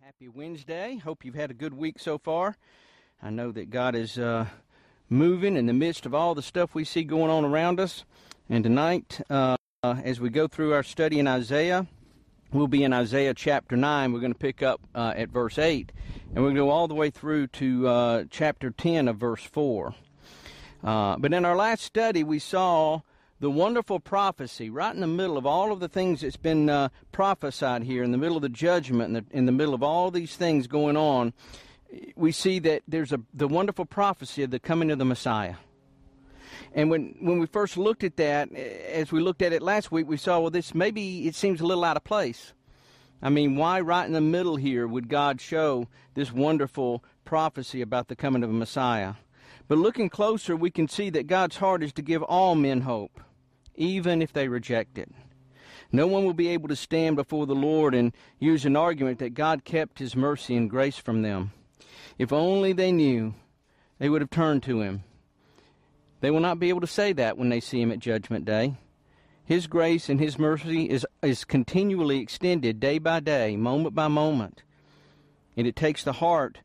Happy Wednesday. Hope you've had a good week so far. I know that God is moving in the midst of all the stuff we see going on around us. And tonight, as we go through our study in Isaiah, we'll be in Isaiah chapter 9. We're going to pick up at verse 8. And we're going to go all the way through to chapter 10 of verse 4. But in our last study, we saw the wonderful prophecy right in the middle of all of the things that's been prophesied here, in the middle of the judgment, in the middle of all these things going on. We see that there's the wonderful prophecy of the coming of the Messiah. And when we first looked at that, as we looked at it last week, we saw, well, this maybe it seems a little out of place. I mean, why right in the middle here would God show this wonderful prophecy about the coming of a Messiah? But looking closer, we can see that God's heart is to give all men hope, even if they reject it. No one will be able to stand before the Lord and use an argument that God kept his mercy and grace from them. If only they knew, they would have turned to him. They will not be able to say that when they see him at Judgment Day. His grace and his mercy is continually extended day by day, moment by moment. And it takes the heart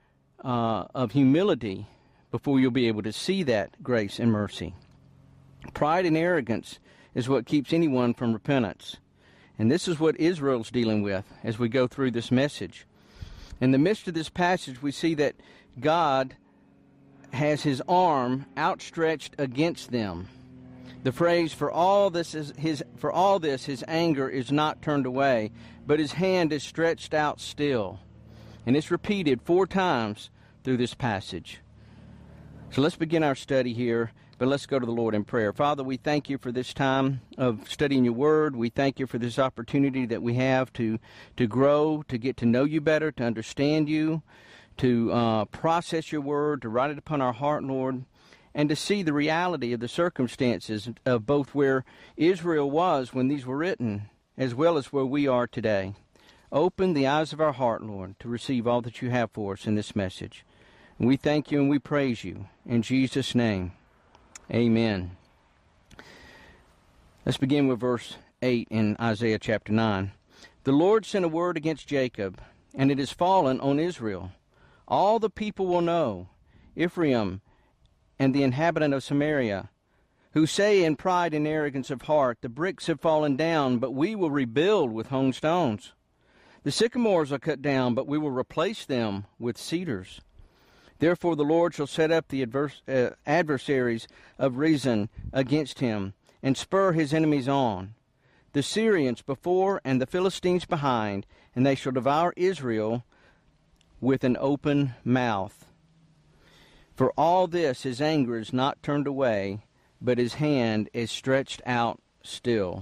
of humility before you'll be able to see that grace and mercy. Pride and arrogance is what keeps anyone from repentance. And this is what Israel's dealing with as we go through this message. In the midst of this passage, we see that God has his arm outstretched against them. The phrase, for all this his anger is not turned away, but his hand is stretched out still. And it's repeated 4 times through this passage. So let's begin our study here, but let's go to the Lord in prayer. Father, we thank you for this time of studying your word. We thank you for this opportunity that we have to grow, to get to know you better, to understand you, to process your word, to write it upon our heart, Lord, and to see the reality of the circumstances of both where Israel was when these were written, as well as where we are today. Open the eyes of our heart, Lord, to receive all that you have for us in this message. And we thank you and we praise you. In Jesus' name, amen. Let's begin with verse 8 in Isaiah chapter 9. The Lord sent a word against Jacob, and it has fallen on Israel. All the people will know, Ephraim and the inhabitant of Samaria, who say in pride and arrogance of heart, the bricks have fallen down, but we will rebuild with hewn stones. The sycamores are cut down, but we will replace them with cedars. Therefore the Lord shall set up the adversaries of Rezin against him, and spur his enemies on, the Syrians before and the Philistines behind, and they shall devour Israel with an open mouth. For all this his anger is not turned away, but his hand is stretched out still.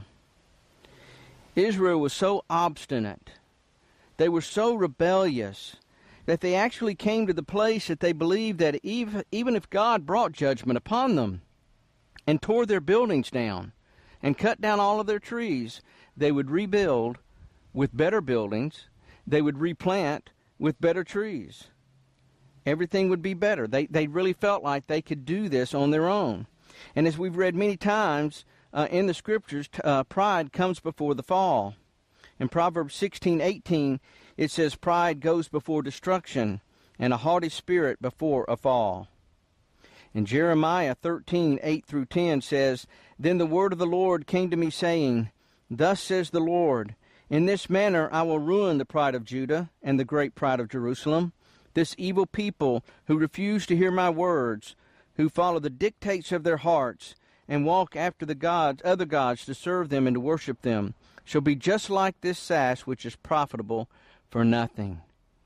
Israel was so obstinate, they were so rebellious, that they actually came to the place that they believed that even if God brought judgment upon them and tore their buildings down and cut down all of their trees, they would rebuild with better buildings, they would replant with better trees. Everything would be better. They really felt like they could do this on their own. And as we've read many times in the Scriptures, pride comes before the fall. In Proverbs 16:18, it says, pride goes before destruction, and a haughty spirit before a fall. And Jeremiah 13:8-10 says, Then the word of the Lord came to me, saying, Thus says the Lord, In this manner I will ruin the pride of Judah and the great pride of Jerusalem, this evil people who refuse to hear my words, who follow the dictates of their hearts, and walk after the other gods to serve them and to worship them, shall be just like this sash which is profitable for nothing.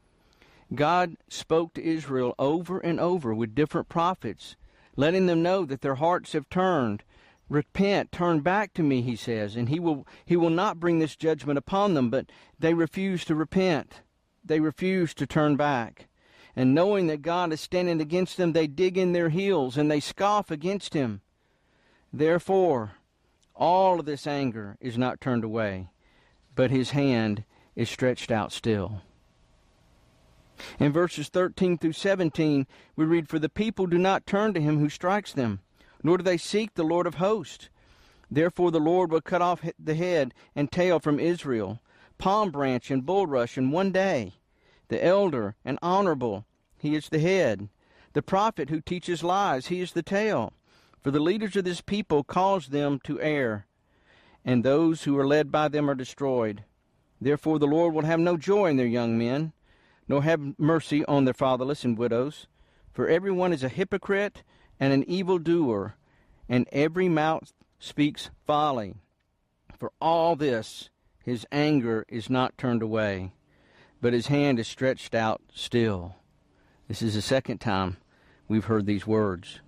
God spoke to Israel over and over with different prophets, letting them know that their hearts have turned. Repent, turn back to me, he says, and he will not bring this judgment upon them, but they refuse to repent. They refuse to turn back. And knowing that God is standing against them, they dig in their heels and they scoff against him. Therefore, all of this anger is not turned away, but his hand is stretched out still. In verses 13-17, we read, For the people do not turn to him who strikes them, nor do they seek the Lord of hosts. Therefore the Lord will cut off the head and tail from Israel, palm branch and bulrush in one day. The elder and honorable, he is the head. The prophet who teaches lies, he is the tail. For the leaders of this people cause them to err, and those who are led by them are destroyed. Therefore the Lord will have no joy in their young men, nor have mercy on their fatherless and widows. For everyone is a hypocrite and an evildoer, and every mouth speaks folly. For all this his anger is not turned away, but his hand is stretched out still. This is the second time we've heard these words.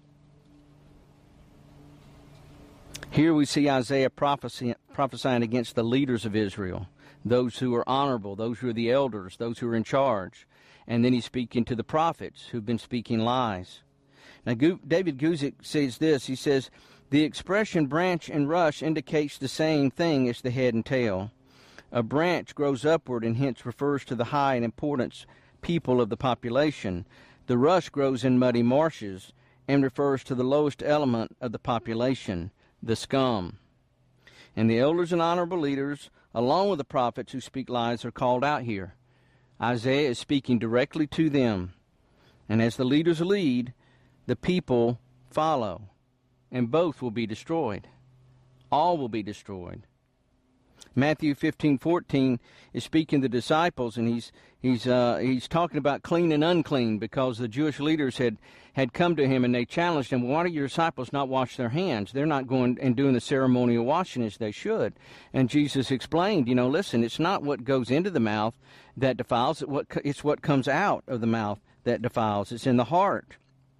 Here we see Isaiah prophesying against the leaders of Israel, those who are honorable, those who are the elders, those who are in charge. And then he's speaking to the prophets who've been speaking lies. Now, David Guzik says this. He says, the expression branch and rush indicates the same thing as the head and tail. A branch grows upward and hence refers to the high and important people of the population. The rush grows in muddy marshes and refers to the lowest element of the population, the scum. And the elders and honorable leaders, along with the prophets who speak lies, are called out here. Isaiah is speaking directly to them. And as the leaders lead, the people follow. And both will be destroyed. All will be destroyed. Matthew 15:14 is speaking to the disciples, and he's talking about clean and unclean, because the Jewish leaders had come to him and they challenged him. Why do your disciples not wash their hands? They're not going and doing the ceremonial washing as they should. And Jesus explained, listen, it's not what goes into the mouth that defiles, it's what comes out of the mouth that defiles. It's in the heart.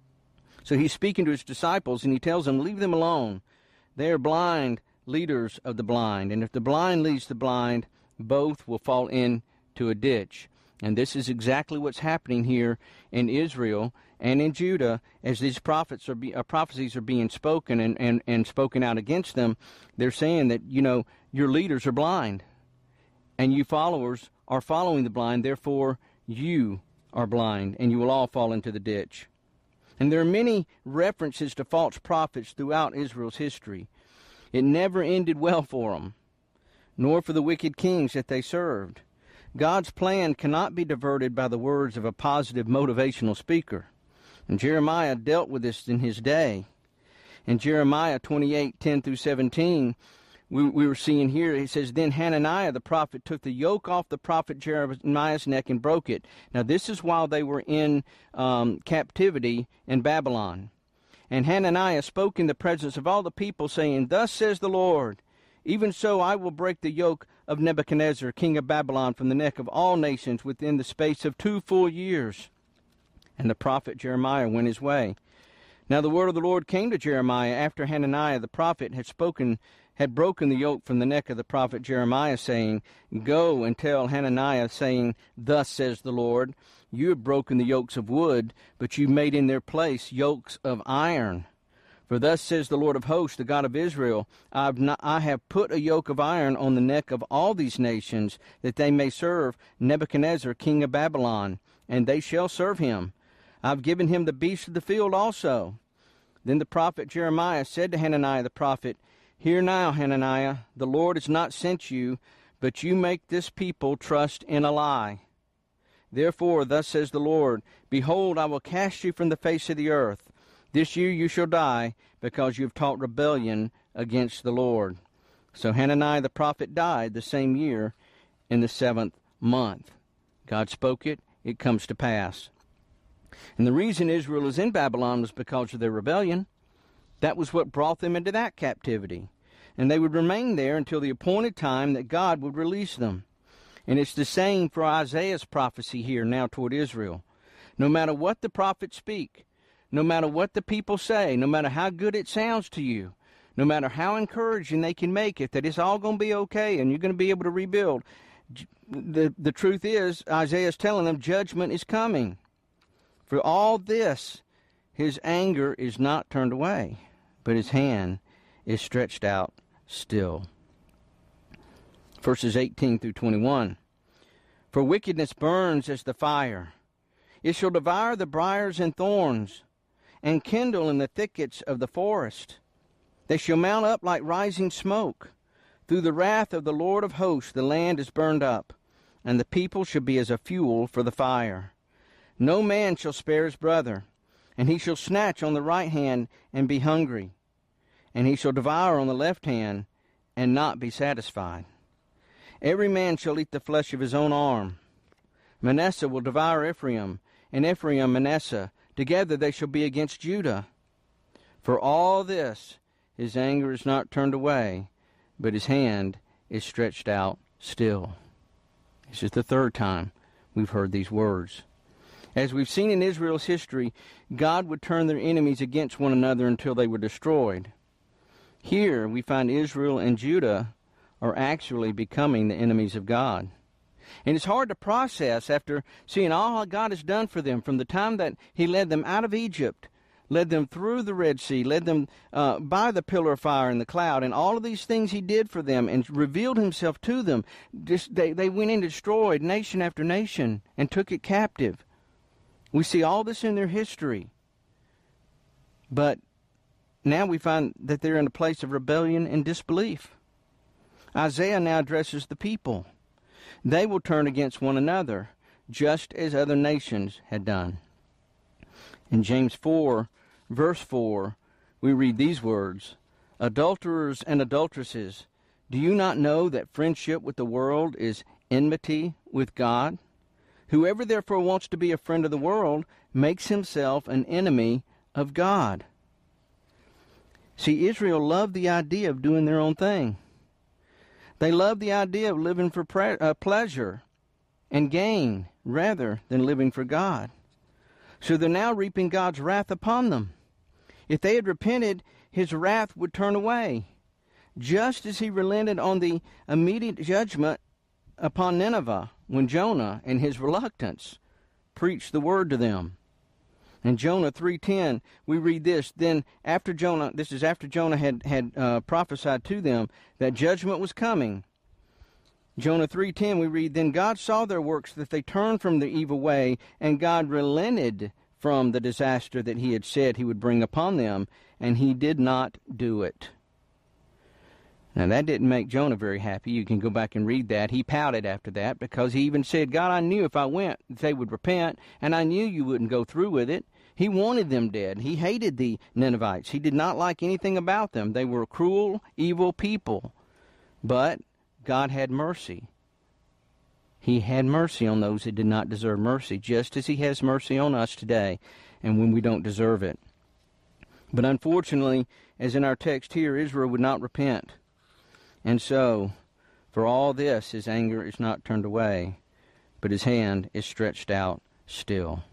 So he's speaking to his disciples, and he tells them, leave them alone. They are blind leaders of the blind. And if the blind leads the blind, both will fall into a ditch. And this is exactly what's happening here in Israel and in Judah, as these prophecies are being spoken and spoken out against them. They're saying that, your leaders are blind, and you followers are following the blind. Therefore, you are blind, and you will all fall into the ditch. And there are many references to false prophets throughout Israel's history. It never ended well for them, nor for the wicked kings that they served. God's plan cannot be diverted by the words of a positive motivational speaker. And Jeremiah dealt with this in his day. In Jeremiah 28:10-17, we were seeing here, he says, then Hananiah the prophet took the yoke off the prophet Jeremiah's neck and broke it. Now this is while they were in captivity in Babylon. And Hananiah spoke in the presence of all the people, saying, thus says the Lord, even so I will break the yoke of Nebuchadnezzar, king of Babylon, from the neck of all nations within the space of 2 full years. And the prophet Jeremiah went his way. Now the word of the Lord came to Jeremiah after Hananiah the prophet had broken the yoke from the neck of the prophet Jeremiah, saying, go and tell Hananiah, saying, thus says the Lord, you have broken the yokes of wood, but you made in their place yokes of iron. For thus says the Lord of hosts, the God of Israel, I have put a yoke of iron on the neck of all these nations, that they may serve Nebuchadnezzar, king of Babylon, and they shall serve him. I've given him the beasts of the field also. Then the prophet Jeremiah said to Hananiah the prophet, hear now, Hananiah, the Lord has not sent you, but you make this people trust in a lie. Therefore, thus says the Lord, behold, I will cast you from the face of the earth. This year you shall die, because you have taught rebellion against the Lord. So Hananiah the prophet died the same year in the 7th month. God spoke it, it comes to pass. And the reason Israel is in Babylon was because of their rebellion. That was what brought them into that captivity. And they would remain there until the appointed time that God would release them. And it's the same for Isaiah's prophecy here now toward Israel. No matter what the prophets speak, no matter what the people say, no matter how good it sounds to you, no matter how encouraging they can make it, that it's all going to be okay and you're going to be able to rebuild, the truth is, Isaiah's telling them judgment is coming. For all this, his anger is not turned away, but his hand is stretched out still. Verses 18-21. For wickedness burns as the fire. It shall devour the briars and thorns, and kindle in the thickets of the forest. They shall mount up like rising smoke. Through the wrath of the Lord of hosts the land is burned up. and the people shall be as a fuel for the fire. No man shall spare his brother, and he shall snatch on the right hand and be hungry, and he shall devour on the left hand and not be satisfied. Every man shall eat the flesh of his own arm. Manasseh will devour Ephraim, and Ephraim Manasseh. Together they shall be against Judah. For all this his anger is not turned away, but his hand is stretched out still. This is the third time we've heard these words. As we've seen in Israel's history, God would turn their enemies against one another until they were destroyed. Here we find Israel and Judah are actually becoming the enemies of God. And it's hard to process after seeing all God has done for them from the time that he led them out of Egypt, led them through the Red Sea, led them by the pillar of fire and the cloud, and all of these things he did for them and revealed himself to them. They went and destroyed nation after nation and took it captive. We see all this in their history. But now we find that they're in a place of rebellion and disbelief. Isaiah now addresses the people. They will turn against one another, just as other nations had done. In James 4, verse 4, we read these words, "Adulterers and adulteresses, do you not know that friendship with the world is enmity with God? Whoever therefore wants to be a friend of the world makes himself an enemy of God." See, Israel loved the idea of doing their own thing. They loved the idea of living for pleasure and gain rather than living for God. So they're now reaping God's wrath upon them. If they had repented, his wrath would turn away, just as he relented on the immediate judgment upon Nineveh when Jonah, in his reluctance, preached the word to them. In Jonah 3:10, we read this. Then after Jonah, this is after Jonah had prophesied to them that judgment was coming. Jonah 3:10, we read, "Then God saw their works, that they turned from the evil way, and God relented from the disaster that he had said he would bring upon them, and he did not do it." Now that didn't make Jonah very happy. You can go back and read that. He pouted after that because he even said, "God, I knew if I went, they would repent, and I knew you wouldn't go through with it." He wanted them dead. He hated the Ninevites. He did not like anything about them. They were cruel, evil people. But God had mercy. He had mercy on those who did not deserve mercy, just as he has mercy on us today, and when we don't deserve it. But unfortunately, as in our text here, Israel would not repent. And so, for all this, his anger is not turned away, but his hand is stretched out still.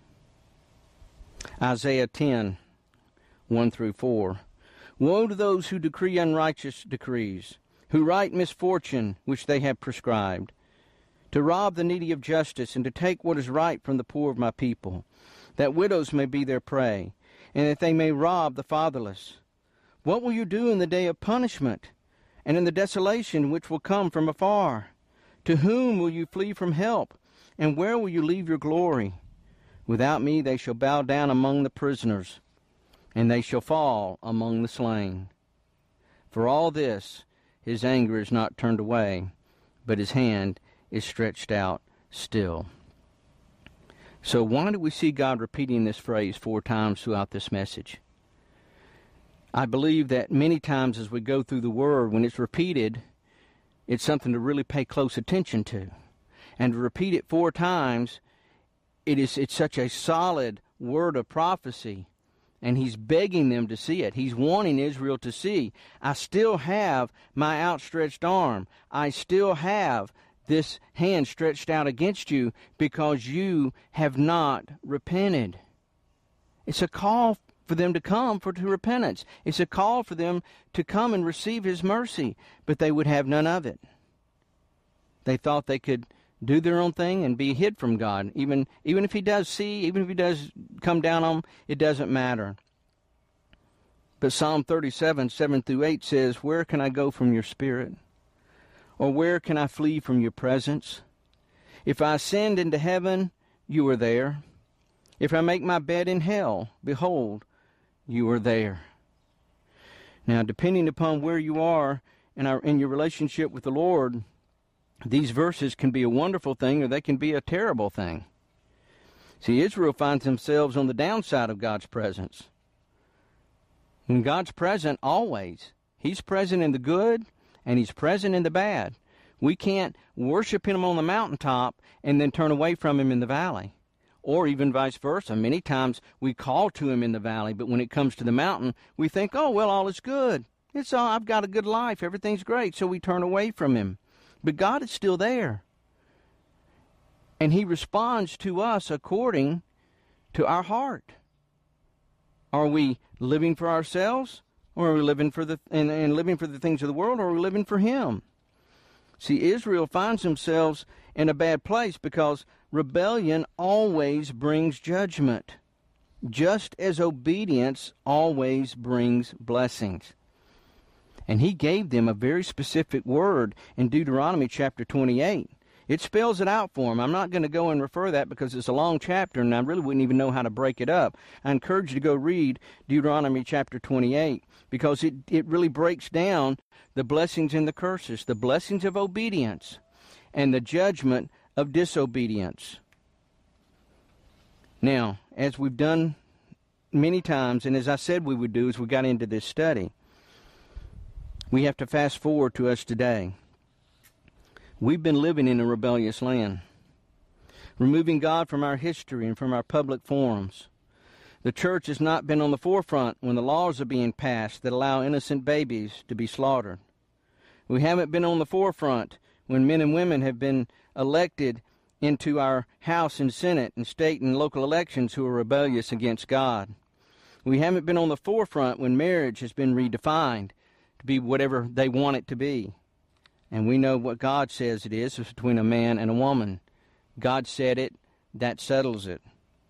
Isaiah 10, 1 through 4. "Woe to those who decree unrighteous decrees, who write misfortune which they have prescribed, to rob the needy of justice, and to take what is right from the poor of my people, that widows may be their prey, and that they may rob the fatherless. What will you do in the day of punishment, and in the desolation which will come from afar? To whom will you flee from help, and where will you leave your glory? Without me they shall bow down among the prisoners, and they shall fall among the slain. For all this his anger is not turned away, but his hand is stretched out still." So why do we see God repeating this phrase 4 times throughout this message? I believe that many times as we go through the Word, when it's repeated, it's something to really pay close attention to. And to repeat it 4 times, it's such a solid word of prophecy. And he's begging them to see it. He's wanting Israel to see, I still have my outstretched arm. I still have this hand stretched out against you because you have not repented. It's a call for them to come to repentance. It's a call for them to come and receive his mercy, but they would have none of it. They thought they could do their own thing and be hid from God. Even if he does see, even if he does come down on them, it doesn't matter. But Psalm 37, 7 through 8 says, "Where can I go from your spirit? Or where can I flee from your presence? If I ascend into heaven, you are there. If I make my bed in hell, behold, you are there." Now, depending upon where you are in your relationship with the Lord, These verses can be a wonderful thing or they can be a terrible thing. See, Israel finds themselves on the downside of God's presence. And God's present always. He's present in the good and He's present in the bad. We can't worship Him on the mountaintop and then turn away from Him in the valley. Or even vice versa. Many times we call to Him in the valley, but when it comes to the mountain, we think, oh, well, all is good. I've got a good life. Everything's great. So we turn away from Him. But God is still there. And He responds to us according to our heart. Are we living for ourselves? Or are we living for living for the things of the world? Or are we living for Him? See, Israel finds themselves in a bad place because rebellion always brings judgment, just as obedience always brings blessings. And He gave them a very specific word in Deuteronomy chapter 28. It spells it out for them. I'm not going to go and refer that because it's a long chapter and I really wouldn't even know how to break it up. I encourage you to go read Deuteronomy chapter 28 because it really breaks down the blessings and the curses, the blessings of obedience and the judgment of disobedience. Now, as we've done many times, and as I said we would do as we got into this study, we have to fast forward to us today. We've been living in a rebellious land, removing God from our history and from our public forums. The church has not been on the forefront when the laws are being passed that allow innocent babies to be slaughtered. We haven't been on the forefront when men and women have been elected into our House and Senate and state and local elections who are rebellious against God. We haven't been on the forefront when marriage has been redefined to be whatever they want it to be. And we know what God says it is. It's between a man and a woman. God said it. That settles it.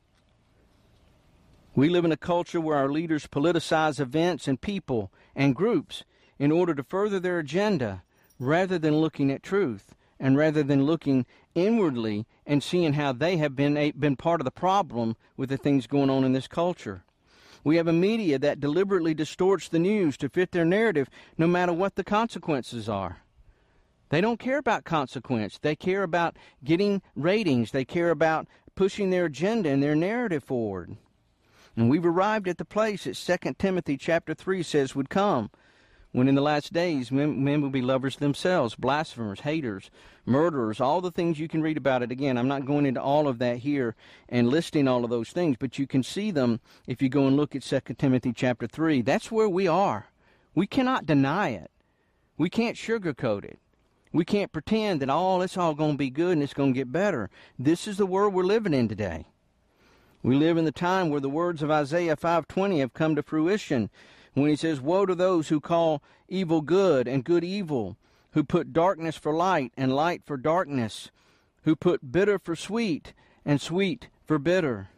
We live in a culture where our leaders politicize events and people and groups in order to further their agenda rather than looking at truth and rather than looking inwardly and seeing how they have been part of the problem with the things going on in this culture. We have a media that deliberately distorts the news to fit their narrative no matter what the consequences are. They don't care about consequence. They care about getting ratings. They care about pushing their agenda and their narrative forward. And we've arrived at the place that 2 Timothy chapter 3 says would come, when in the last days men will be lovers themselves, blasphemers, haters, murderers, all the things you can read about it. Again, I'm not going into all of that here and listing all of those things, but you can see them if you go and look at 2 Timothy chapter 3. That's where we are. We cannot deny it. We can't sugarcoat it. We can't pretend that, it's all going to be good and it's going to get better. This is the world we're living in today. We live in the time where the words of Isaiah 5:20 have come to fruition when he says, woe to those who call evil good and good evil, who put darkness for light and light for darkness, who put bitter for sweet and sweet for bitter.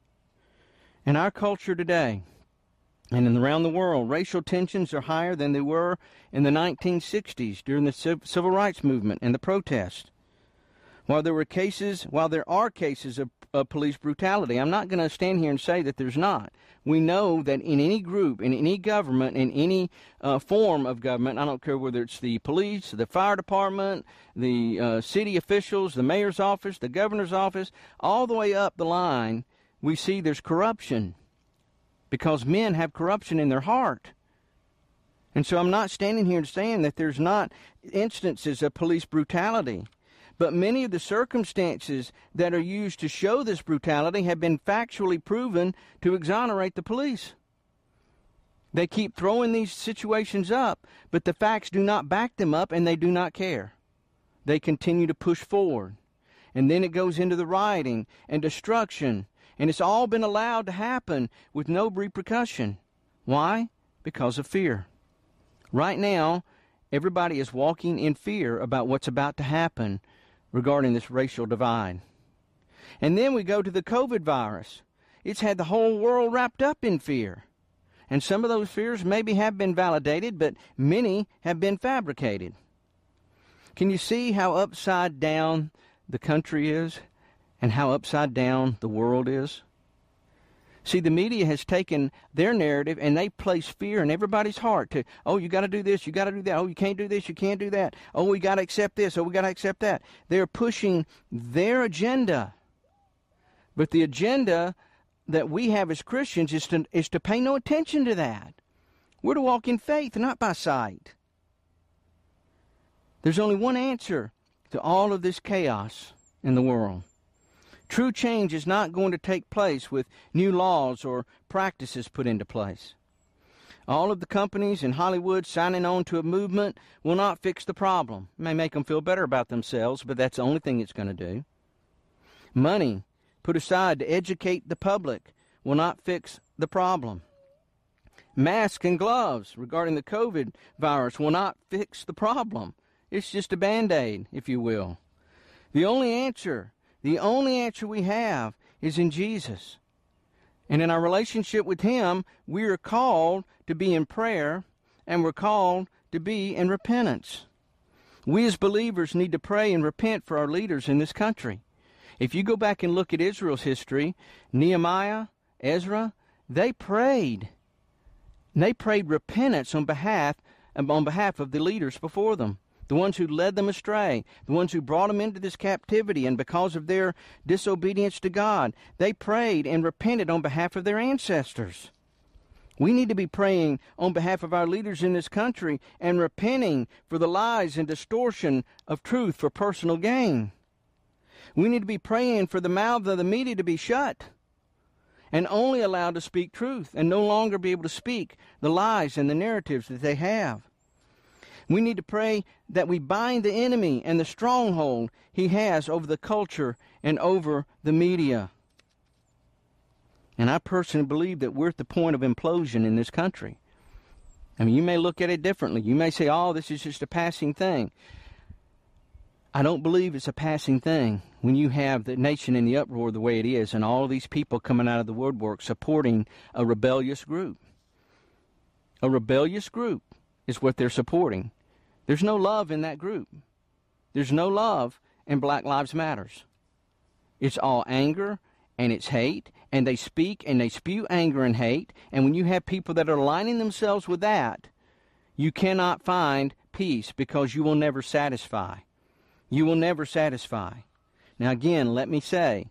In our culture today, and around the world, racial tensions are higher than they were in the 1960s during the civil rights movement and the protests. While there are cases of police brutality, I'm not going to stand here and say that there's not. We know that in any group, in any government, in any form of government, I don't care whether it's the police, the fire department, the city officials, the mayor's office, the governor's office, all the way up the line, we see there's corruption. Because men have corruption in their heart. And so I'm not standing here saying that there's not instances of police brutality. But many of the circumstances that are used to show this brutality have been factually proven to exonerate the police. They keep throwing these situations up, but the facts do not back them up and they do not care. They continue to push forward. And then it goes into the rioting and destruction. And it's all been allowed to happen with no repercussion. Why? Because of fear. Right now, everybody is walking in fear about what's about to happen regarding this racial divide. And then we go to the COVID virus. It's had the whole world wrapped up in fear. And some of those fears maybe have been validated, but many have been fabricated. Can you see how upside down the country is? And how upside down the world is? See, the media has taken their narrative and they place fear in everybody's heart to, oh, you got to do this, you got to do that. Oh, you can't do this, you can't do that. Oh, we got to accept this. Oh, we got to accept that. They're pushing their agenda. But the agenda that we have as Christians is to pay no attention to that. We're to walk in faith, not by sight. There's only one answer to all of this chaos in the world. True change is not going to take place with new laws or practices put into place. All of the companies in Hollywood signing on to a movement will not fix the problem. It may make them feel better about themselves, but that's the only thing it's going to do. Money put aside to educate the public will not fix the problem. Masks and gloves regarding the COVID virus will not fix the problem. It's just a Band-Aid, if you will. The only answer we have is in Jesus. And in our relationship with Him, we are called to be in prayer, and we're called to be in repentance. We as believers need to pray and repent for our leaders in this country. If you go back and look at Israel's history, Nehemiah, Ezra, they prayed. They prayed repentance on behalf of the leaders before them, the ones who led them astray, the ones who brought them into this captivity, and because of their disobedience to God, they prayed and repented on behalf of their ancestors. We need to be praying on behalf of our leaders in this country and repenting for the lies and distortion of truth for personal gain. We need to be praying for the mouths of the media to be shut and only allowed to speak truth and no longer be able to speak the lies and the narratives that they have. We need to pray that we bind the enemy and the stronghold he has over the culture and over the media. And I personally believe that we're at the point of implosion in this country. I mean, you may look at it differently. You may say, oh, this is just a passing thing. I don't believe it's a passing thing when you have the nation in the uproar the way it is and all these people coming out of the woodwork supporting a rebellious group. A rebellious group is what they're supporting. There's no love in that group. There's no love in Black Lives Matters. It's all anger and it's hate, and they speak and they spew anger and hate, and when you have people that are aligning themselves with that, you cannot find peace because you will never satisfy. You will never satisfy. Now again, let me say,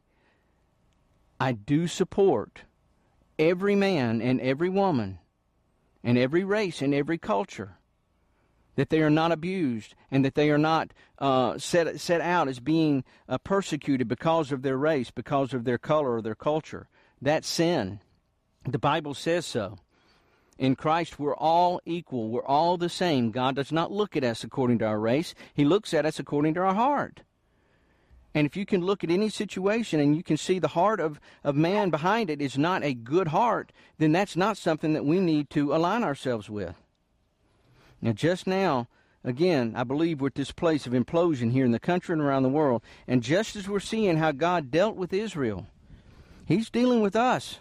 I do support every man and every woman and every race and every culture, that they are not abused and that they are not set out as being persecuted because of their race, because of their color or their culture. That's sin. The Bible says so. In Christ, we're all equal. We're all the same. God does not look at us according to our race. He looks at us according to our heart. And if you can look at any situation and you can see the heart of man behind it is not a good heart, then that's not something that we need to align ourselves with. Now, just now, again, I believe we're at this place of implosion here in the country and around the world. And just as we're seeing how God dealt with Israel, He's dealing with us.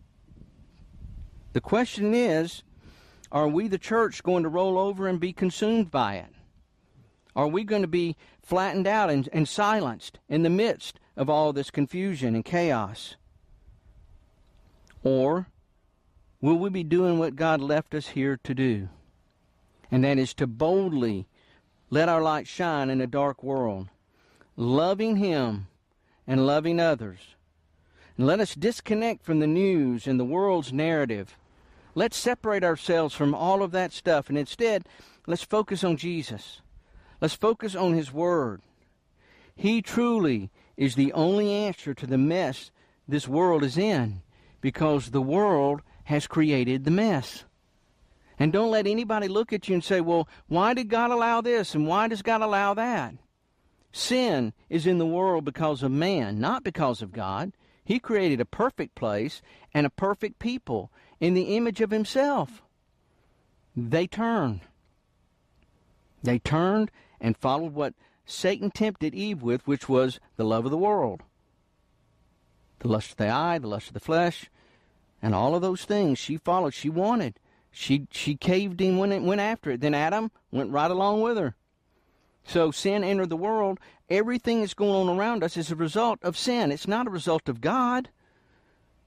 The question is, are we, the church, going to roll over and be consumed by it? Are we going to be flattened out and silenced in the midst of all this confusion and chaos? Or will we be doing what God left us here to do? And that is to boldly let our light shine in a dark world, loving Him and loving others. And let us disconnect from the news and the world's narrative. Let's separate ourselves from all of that stuff, and instead, let's focus on Jesus. Let's focus on His Word. He truly is the only answer to the mess this world is in, because the world has created the mess. And don't let anybody look at you and say, well, why did God allow this and why does God allow that? Sin is in the world because of man, not because of God. He created a perfect place and a perfect people in the image of Himself. They turned. They turned and followed what Satan tempted Eve with, which was the love of the world. The lust of the eye, the lust of the flesh, and all of those things she followed, she wanted. She caved in, went after it. Then Adam went right along with her. So sin entered the world. Everything that's going on around us is a result of sin. It's not a result of God.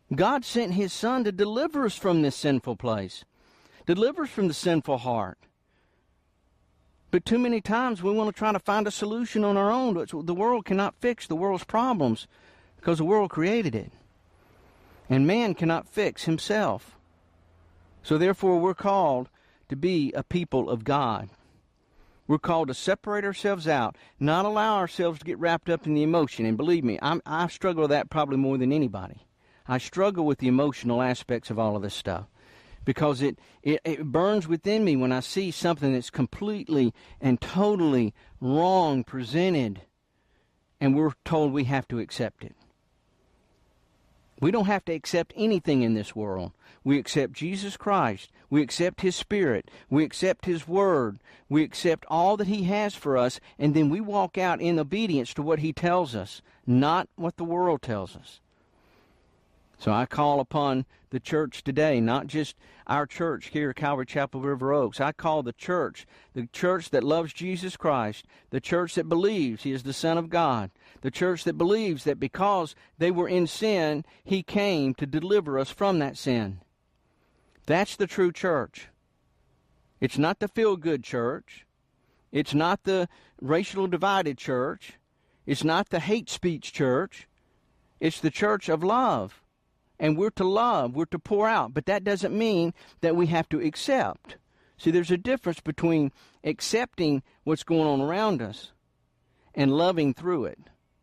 God sent His Son to deliver us from this sinful place, deliver us from the sinful heart. But too many times we want to try to find a solution on our own. The world cannot fix the world's problems because the world created it. And man cannot fix himself. So therefore we're called to be a people of God. We're called to separate ourselves out, not allow ourselves to get wrapped up in the emotion. And believe me, I struggle with that probably more than anybody. I struggle with the emotional aspects of all of this stuff because it burns within me when I see something that's completely and totally wrong presented, and we're told we have to accept it. We don't have to accept anything in this world. We accept Jesus Christ. We accept His Spirit. We accept His Word. We accept all that He has for us, and then we walk out in obedience to what He tells us, not what the world tells us. So I call upon the church today, not just our church here at Calvary Chapel River Oaks. I call the church that loves Jesus Christ, the church that believes He is the Son of God, the church that believes that because they were in sin, He came to deliver us from that sin. That's the true church. It's not the feel-good church. It's not the racial divided church. It's not the hate speech church. It's the church of love. And we're to love, we're to pour out. But that doesn't mean that we have to accept. See, there's a difference between accepting what's going on around us and loving through it.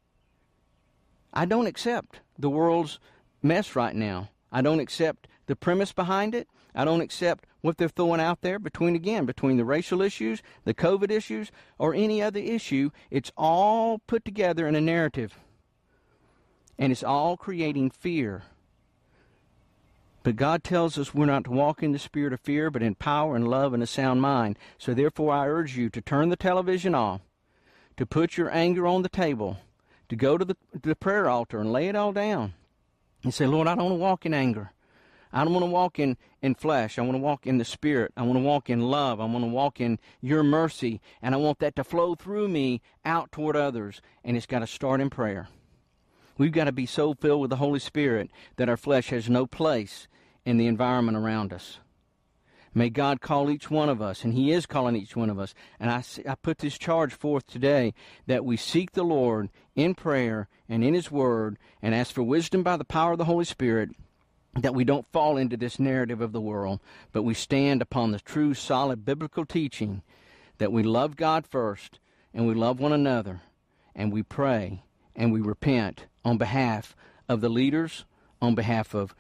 I don't accept the world's mess right now. I don't accept the premise behind it. I don't accept what they're throwing out there between the racial issues, the COVID issues, or any other issue. It's all put together in a narrative. And it's all creating fear. But God tells us we're not to walk in the spirit of fear, but in power and love and a sound mind. So therefore I urge you to turn the television off, to put your anger on the table, to go to the prayer altar and lay it all down. And say, Lord, I don't want to walk in anger. I don't want to walk in flesh. I want to walk in the Spirit. I want to walk in love. I want to walk in your mercy. And I want that to flow through me out toward others. And it's got to start in prayer. We've got to be so filled with the Holy Spirit that our flesh has no place in the environment around us. May God call each one of us, and He is calling each one of us. And I put this charge forth today that we seek the Lord in prayer and in His Word and ask for wisdom by the power of the Holy Spirit, that we don't fall into this narrative of the world, but we stand upon the true, solid biblical teaching that we love God first and we love one another, and we pray and we repent on behalf of the leaders, on behalf of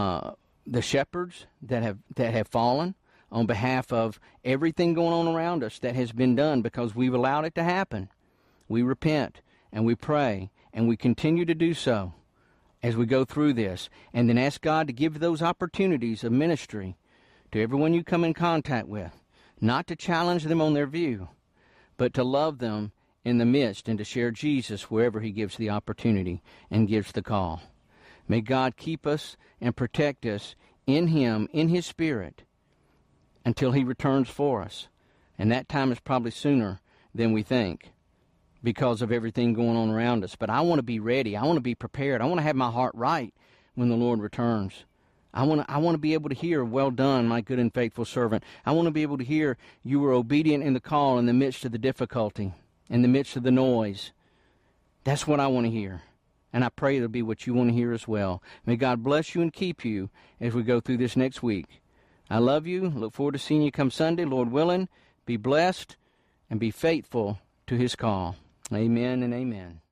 the shepherds that have fallen, on behalf of everything going on around us that has been done because we've allowed it to happen. We repent and we pray and we continue to do so as we go through this, and then ask God to give those opportunities of ministry to everyone you come in contact with, not to challenge them on their view, but to love them in the midst and to share Jesus wherever He gives the opportunity and gives the call. May God keep us and protect us in Him, in His Spirit, until He returns for us. And that time is probably sooner than we think because of everything going on around us. But I want to be ready. I want to be prepared. I want to have my heart right when the Lord returns. I want to be able to hear, well done, my good and faithful servant. I want to be able to hear, you were obedient in the call in the midst of the difficulty, in the midst of the noise. That's what I want to hear. And I pray it'll be what you want to hear as well. May God bless you and keep you as we go through this next week. I love you. Look forward to seeing you come Sunday, Lord willing. Be blessed and be faithful to His call. Amen and amen.